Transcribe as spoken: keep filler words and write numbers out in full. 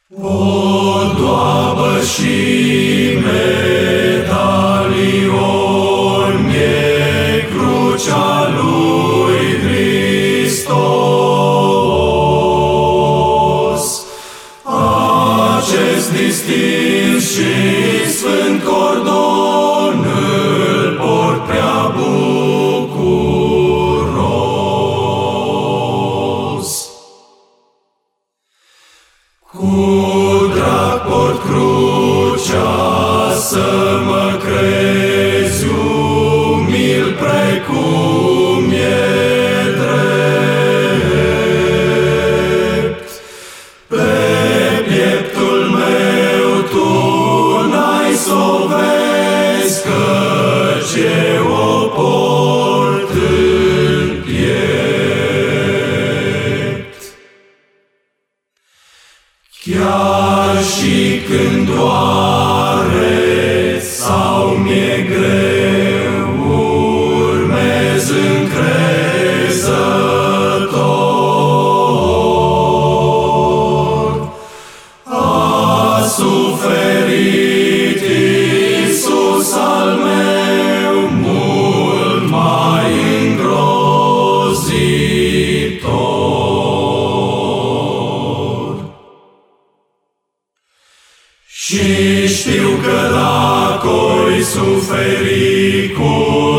O doabă și medalion e crucea lui Hristos. Acest distins și sfânt cordon îl port prea bucuros. Cu drag port crucea să mă crezi umil precum e drept. Pe pieptul meu tu n-ai s-o vezi, căci eu o port în piept. Chiar și când doare sau mi-e greu, urmez încrezător. A suferit Iisus al meu mult mai îngrozitor. Și știu că dacă oi suferi cu